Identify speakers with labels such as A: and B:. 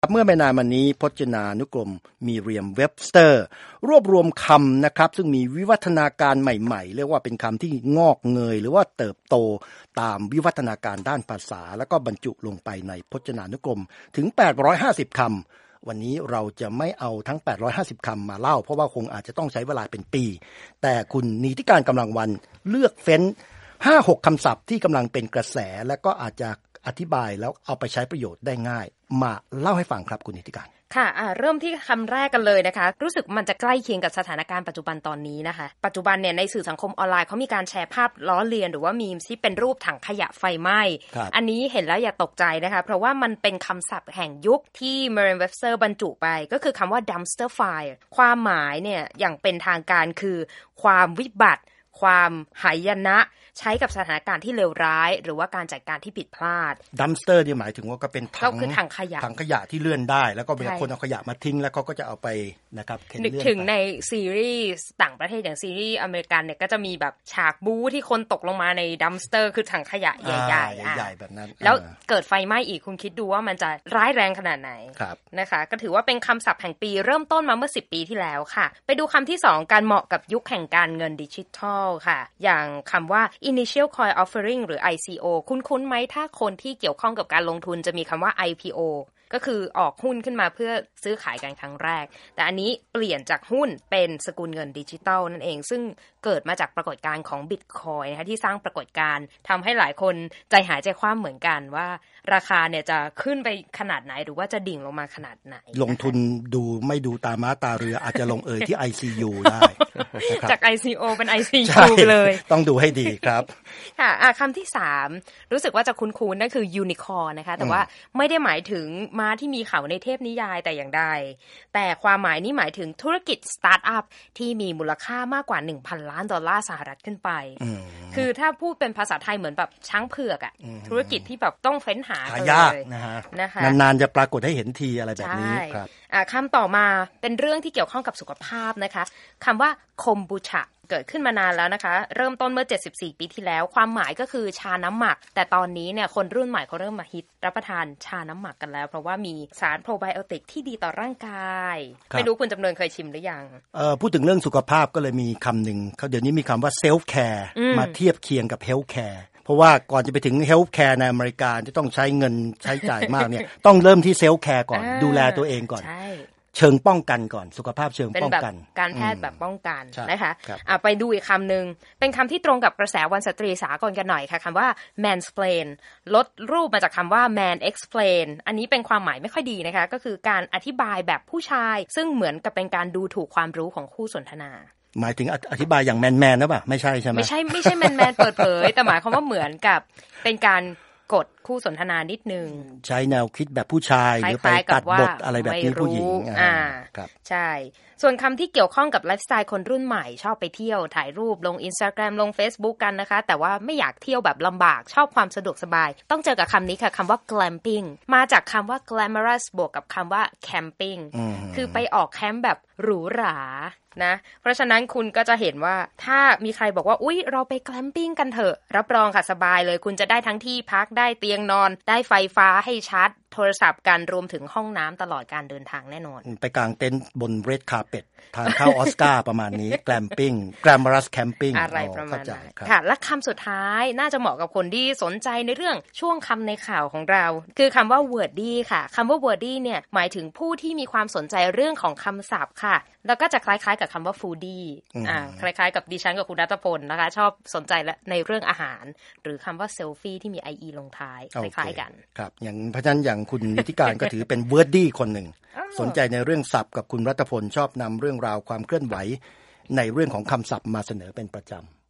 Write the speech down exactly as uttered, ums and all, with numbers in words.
A: เมื่อไม่นานมานี้พจนานุกรมมีเรียมเว็บสเตอร์รวบรวมคำนะครับซึ่งมีวิวัฒนาการใหม่ๆเรียกว่าเป็นคำที่งอกเงยหรือว่าเติบโตตามวิวัฒนาการด้านภาษาแล้วก็บรรจุลงไปในพจนานุกรมถึงแปดร้อยห้าสิบคำวันนี้เราจะไม่เอาทั้งแปดร้อยห้าสิบคำมาเล่าเพราะว่าคงอาจจะต้องใช้เวลาเป็นปีแต่คุณนิติการกำลังวันเลือกเฟ้น ห้าหก คำศัพท์ที่กำลังเป็นกระแสและก็อาจจะอธิบายแล้วเอาไปใช้ประโยชน์ได้ง่ายมาเล่าให้ฟังครับคุณนิติการ
B: ค่ะเริ่มที่คำแรกกันเลยนะคะรู้สึกมันจะใกล้เคียงกับสถานการณ์ปัจจุบันตอนนี้นะคะปัจจุบันเนี่ยในสื่อสังคมออนไลน์เขามีการแชร์ภาพล้อเลียนหรือว่ามีมที่เป็นรูปถังขยะไฟไหม้อันนี้เห็นแล้วอย่าตกใจนะคะเพราะว่ามันเป็นคำศัพท์แห่งยุคที่ Merriam-Webster บรรจุไปก็คือคำว่า dumpster fire ความหมายเนี่ยอย่างเป็นทางการคือความวิบัติความหายนะใช้กับสถานการณ์ที่เลวร้ายหรือว่าการจัดการที่ผิดพลาด
A: dumpster นี่หมายถึงว่าก็เป็นถัง
B: ก็คือถังขยะ
A: ถังขยะที่เลื่อนได้แล้วก็เวลาคนเอาขยะมาทิ้งแล้วเขาก็จะเอาไปนะครับ
B: นึกถึงในซีรีส์ต่างประเทศอย่างซีรีส์อเมริกันเนี่ยก็จะมีแบบฉากบู๊ที่คนตกลงมาใน dumpster คือถังขยะใหญ่ๆ
A: ใหญ่ๆแบบนั้น
B: แล้วเกิดไฟไหม้อีกคุณคิดดูว่ามันจะร้ายแรงขนาดไหนนะคะก็ถือว่าเป็นคำศัพท์แห่งปีเริ่มต้นมาเมื่อสิบปีที่แล้วค่ะไปดูคำที่สองการเหมาะกับยุคแห่งการเงินดิจิทัลค่ะอย่างคำว่า initial coin offering หรือ ไอ ซี โอ คุ้นๆไหมถ้าคนที่เกี่ยวข้องกับการลงทุนจะมีคำว่า ไอ พี โอ ก็คือออกหุ้นขึ้นมาเพื่อซื้อขายกันครั้งแรกแต่อันนี้เปลี่ยนจากหุ้นเป็นสกุลเงินดิจิทัลนั่นเองซึ่งเกิดมาจากปรากฏการณ์ของ Bitcoin นะคะที่สร้างปรากฏการณ์ทำให้หลายคนใจหายใจคว่ำเหมือนกันว่าราคาเนี่ยจะขึ้นไปขนาดไหนหรือว่าจะดิ่งลงมาขนาดไหน
A: ลงทุนดูไม่ดูตาม้าตาเรืออาจจะลงเอยที่ ไอ ซี ยู ได้
B: จาก ไอ ซี โอ เป็น ไอ ซี ยู เลย
A: ต้องดูให้ดีครับ
B: ค่ะคำที่สามรู้สึกว่าจะคุ้นๆนั่นคือ Unicorn นะคะแต่ว่าไม่ได้หมายถึงม้าที่มีเขาในเทพนิยายแต่อย่างใดแต่ความหมายนี้หมายถึงธุรกิจสตาร์ทอัพที่มีมูลค่ามากกว่า หนึ่งพัน ล้านดอลลาร์สหรัฐขึ้นไปคือถ้าพูดเป็นภาษาไทยเหมือนแบบช้างเผือกอ่ะธุรกิจที่แบบต้องเฟ้นหา
A: หายากนะฮะนานๆจะปรากฏให้เห็นทีอะไรแบบนี้ครับ
B: คำต่อมาเป็นเรื่องที่เกี่ยวข้องกับสุขภาพนะคะคำว่าคอมบูชาเกิดขึ้นมานานแล้วนะคะเริ่มต้นเมื่อเจ็ดสิบสี่ปีที่แล้วความหมายก็คือชาน้ำหมักแต่ตอนนี้เนี่ยคนรุ่นใหม่เขาเริ่มมาฮิตรับประทานชาน้ำหมักกันแล้วเพราะว่ามีสารโปรไบโอติกที่ดีต่อร่างกายไม่รู้คุณจำเริญเคยชิมหรือยัง
A: เอ่อพูดถึงเรื่องสุขภาพก็เลยมีคำหนึ่งเขาเดี๋ยวนี้มีคำว่าเซลฟ์แคร์มาเทียบเคียงกับเฮลท์แคร์เพราะว่าก่อนจะไปถึงเฮลท์แคร์ในอเมริกาจะต้องใช้เงินใช้จ่ายมากเนี่ยต้องเริ่มที่เซลฟ์แคร์ก่อนดูแลตัวเองก่อนเชิงป้องกันก่อนสุขภาพเชิงป้องกัน
B: การแพทย์แบบป้องกันนะคะอ่ะไปดูอีกคำหนึ่งเป็นคำที่ตรงกับกระแสวันสตรีสากลกันหน่อยค่ะคำว่า mansplain ลดรูปมาจากคำว่า man explain อันนี้เป็นความหมายไม่ค่อยดีนะคะก็คือการอธิบายแบบผู้ชายซึ่งเหมือนกับเป็นการดูถูกความรู้ของคู่สนทนา
A: หมายถึงอธิบายอย่างแมนแมนนะป่ะไม่ใช่ใช่ไหม
B: ไม่ใช่ไม่ใช่แมนแมนเปิดเผยแต่หมายความว่าเหมือนกับเป็นการกดคู่สนทนานิดนึง
A: ใช้แนวคิดแบบผู้ชายหรือไปตัดบทอะไรแบบนี้ผู้หญิง
B: อ่าครับใช่ส่วนคำที่เกี่ยวข้องกับไลฟ์สไตล์คนรุ่นใหม่ชอบไปเที่ยวถ่ายรูปลง Instagram ลง Facebook กันนะคะแต่ว่าไม่อยากเที่ยวแบบลำบากชอบความสะดวกสบายต้องเจอกับคำนี้ค่ะคำว่า glamping มาจากคำว่า glamorous บวกกับคำว่า camping คือไปออกแคมป์แบบหรูหรานะเพราะฉะนั้นคุณก็จะเห็นว่าถ้ามีใครบอกว่าอุ๊ยเราไปแกลมปิ้งกันเถอะรับรองค่ะสบายเลยคุณจะได้ทั้งที่พักได้เตียงนอนได้ไฟฟ้าให้ชาร์จโทรศัพท์กันรวมถึงห้องน้ำตลอดการเดินทางแน่นอน
A: ไปกางเต็นท์บนเรดคาร์เปตทานข้าวออสการ์ประมาณนี้แกลมปิ้งแกลมรัสแคมปิ้ง
B: อะไรประมาณนั้นค่ะและคำสุดท้ายน่าจะเหมาะกับคนที่สนใจในเรื่องช่วงคำในข่าวของเราคือคำว่า wordy ค่ะคำว่า wordy เนี่ยหมายถึงผู้ที่มีความสนใจเรื่องของคำศัพท์ค่ะแล้วก็จะคล้ายๆกับคำว่า foodie อ่าคล้ายๆกับดิฉันกับคุณรัตพลนะคะชอบสนใจในเรื่องอาหารหรือคำว่า selfie ที่มี ie ลงท้ายคล้ายๆกัน
A: ครับอย่างเพราะฉะนั้นอย่างคุณนิติการก็ถือเป็น wordy คนหนึ่งสนใจในเรื่องศัพท์กับคุณรัตพลชอบนำเรื่องราวความเคลื่อนไหวในเรื่องของคำศัพท์มาเสนอเป็นประจำ